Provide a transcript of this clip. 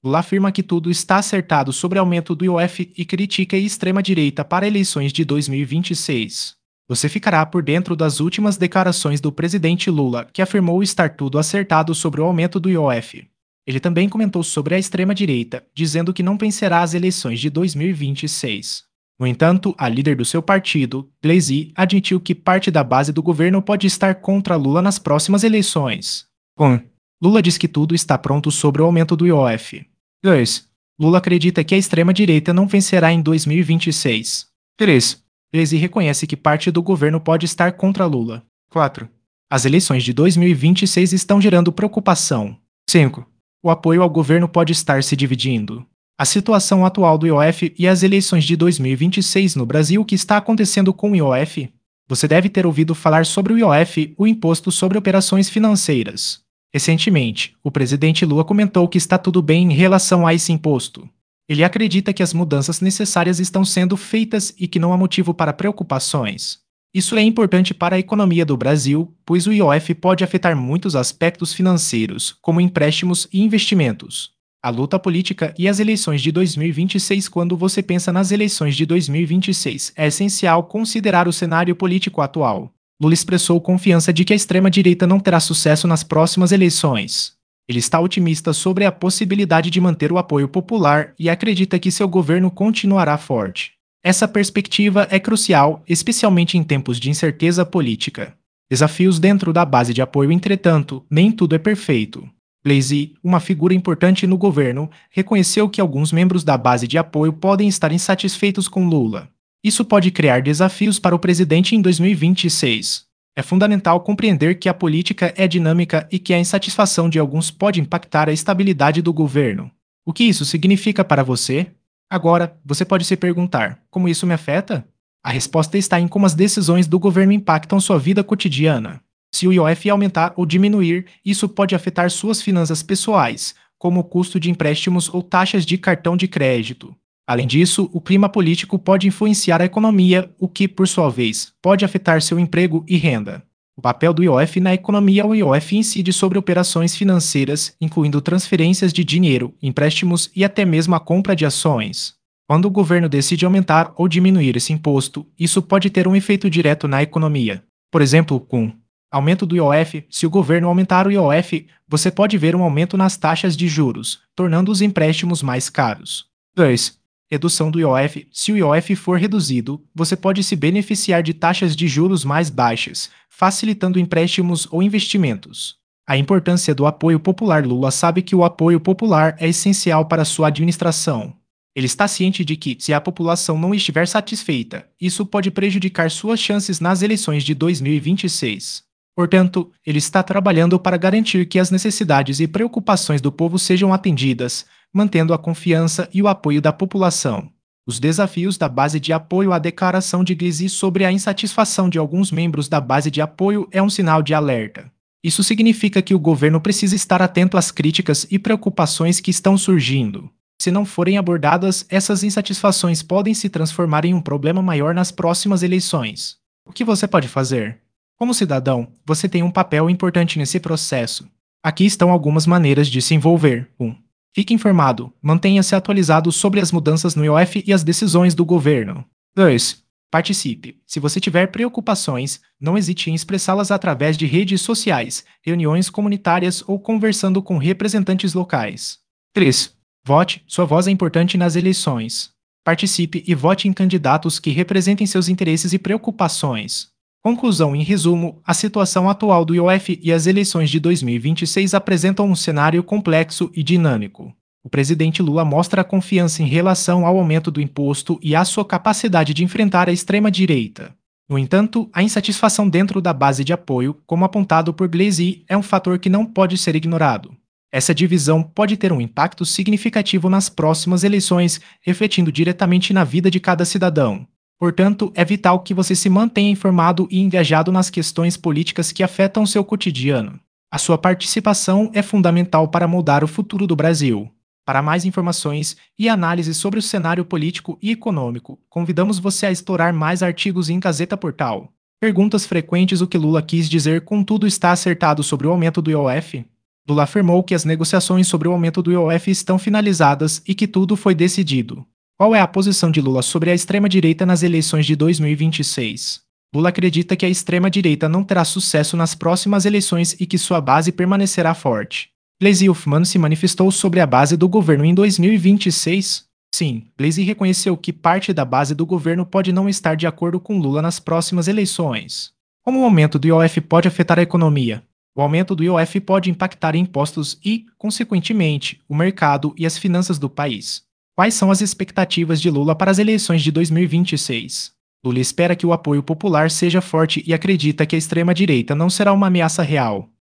Lula afirma que tudo está acertado sobre o aumento do IOF e critica a extrema-direita para eleições de 2026. Você ficará por dentro das últimas declarações do presidente Lula, que afirmou estar tudo acertado sobre o aumento do IOF. Ele também comentou sobre a extrema-direita, dizendo que não vencerá as eleições de 2026. No entanto, a líder do seu partido, Gleisi, admitiu que parte da base do governo pode estar contra Lula nas próximas eleições. 1. Lula diz que tudo está pronto sobre o aumento do IOF. 2. Lula acredita que a extrema-direita não vencerá em 2026. 3. Gleisi reconhece que parte do governo pode estar contra Lula. 4. As eleições de 2026 estão gerando preocupação. 5. O apoio ao governo pode estar se dividindo. A situação atual do IOF e as eleições de 2026 no Brasil, o que está acontecendo com o IOF? Você deve ter ouvido falar sobre o IOF, o Imposto sobre Operações Financeiras. Recentemente, o presidente Lula comentou que está tudo bem em relação a esse imposto. Ele acredita que as mudanças necessárias estão sendo feitas e que não há motivo para preocupações. Isso é importante para a economia do Brasil, pois o IOF pode afetar muitos aspectos financeiros, como empréstimos e investimentos. A luta política e as eleições de 2026. Quando você pensa nas eleições de 2026, é essencial considerar o cenário político atual. Lula expressou confiança de que a extrema-direita não terá sucesso nas próximas eleições. Ele está otimista sobre a possibilidade de manter o apoio popular e acredita que seu governo continuará forte. Essa perspectiva é crucial, especialmente em tempos de incerteza política. Desafios dentro da base de apoio. Entretanto, nem tudo é perfeito. Gleisi, uma figura importante no governo, reconheceu que alguns membros da base de apoio podem estar insatisfeitos com Lula. Isso pode criar desafios para o presidente em 2026. É fundamental compreender que a política é dinâmica e que a insatisfação de alguns pode impactar a estabilidade do governo. O que isso significa para você? Agora, você pode se perguntar: como isso me afeta? A resposta está em como as decisões do governo impactam sua vida cotidiana. Se o IOF aumentar ou diminuir, isso pode afetar suas finanças pessoais, como o custo de empréstimos ou taxas de cartão de crédito. Além disso, o clima político pode influenciar a economia, o que, por sua vez, pode afetar seu emprego e renda. O papel do IOF na economia. O IOF incide sobre operações financeiras, incluindo transferências de dinheiro, empréstimos e até mesmo a compra de ações. Quando o governo decide aumentar ou diminuir esse imposto, isso pode ter um efeito direto na economia. Por exemplo, com aumento do IOF. Se o governo aumentar o IOF, você pode ver um aumento nas taxas de juros, tornando os empréstimos mais caros. 2. Redução do IOF. Se o IOF for reduzido, você pode se beneficiar de taxas de juros mais baixas, facilitando empréstimos ou investimentos. A importância do apoio popular. Lula sabe que o apoio popular é essencial para sua administração. Ele está ciente de que, se a população não estiver satisfeita, isso pode prejudicar suas chances nas eleições de 2026. Portanto, ele está trabalhando para garantir que as necessidades e preocupações do povo sejam atendidas, mantendo a confiança e o apoio da população. Os desafios da base de apoio. A declaração de Gleisi sobre a insatisfação de alguns membros da base de apoio é um sinal de alerta. Isso significa que o governo precisa estar atento às críticas e preocupações que estão surgindo. Se não forem abordadas, essas insatisfações podem se transformar em um problema maior nas próximas eleições. O que você pode fazer? Como cidadão, você tem um papel importante nesse processo. Aqui estão algumas maneiras de se envolver. 1. Fique informado. Mantenha-se atualizado sobre as mudanças no IOF e as decisões do governo. 2. Participe. Se você tiver preocupações, não hesite em expressá-las através de redes sociais, reuniões comunitárias ou conversando com representantes locais. 3. Vote. Sua voz é importante nas eleições. Participe e vote em candidatos que representem seus interesses e preocupações. Conclusão. Em resumo, a situação atual do IOF e as eleições de 2026 apresentam um cenário complexo e dinâmico. O presidente Lula mostra confiança em relação ao aumento do imposto e à sua capacidade de enfrentar a extrema-direita. No entanto, a insatisfação dentro da base de apoio, como apontado por Gleisi, é um fator que não pode ser ignorado. Essa divisão pode ter um impacto significativo nas próximas eleições, refletindo diretamente na vida de cada cidadão. Portanto, é vital que você se mantenha informado e engajado nas questões políticas que afetam seu cotidiano. A sua participação é fundamental para mudar o futuro do Brasil. Para mais informações e análises sobre o cenário político e econômico, convidamos você a explorar mais artigos em Gazeta Portal. Perguntas frequentes: o que Lula quis dizer com tudo está acertado sobre o aumento do IOF? Lula afirmou que as negociações sobre o aumento do IOF estão finalizadas e que tudo foi decidido. Qual é a posição de Lula sobre a extrema-direita nas eleições de 2026? Lula acredita que a extrema-direita não terá sucesso nas próximas eleições e que sua base permanecerá forte. Gleisi Hoffmann se manifestou sobre a base do governo em 2026? Sim, Gleisi reconheceu que parte da base do governo pode não estar de acordo com Lula nas próximas eleições. Como o aumento do IOF pode afetar a economia? O aumento do IOF pode impactar impostos e, consequentemente, o mercado e as finanças do país. Quais são as expectativas de Lula para as eleições de 2026? Lula espera que o apoio popular seja forte e acredita que a extrema-direita não será uma ameaça real.